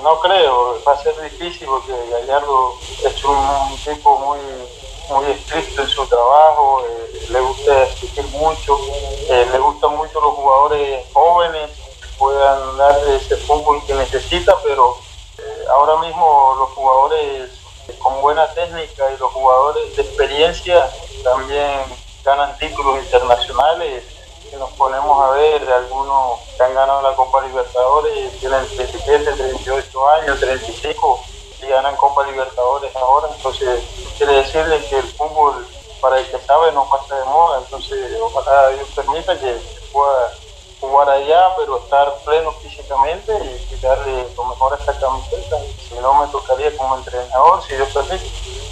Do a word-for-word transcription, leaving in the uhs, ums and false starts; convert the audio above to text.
no creo, va a ser difícil porque Gallardo es un tipo muy, muy estricto en su trabajo, eh, le gusta exigir mucho, eh, le gustan mucho los jugadores jóvenes que puedan darle ese fútbol que necesita, pero eh, ahora mismo los jugadores con buena técnica y los jugadores de experiencia también ganan títulos internacionales. Si nos ponemos a ver, algunos que han ganado la Copa Libertadores tienen treinta y siete, treinta y ocho años, treinta y cinco y ganan Copa Libertadores ahora. Entonces, quiere decirle que el fútbol, para el que sabe, no pasa de moda. Entonces, ojalá Dios permita que pueda jugar allá, pero estar pleno físicamente y darle lo mejor a esta camiseta. Si no, me tocaría como entrenador, si Dios permite.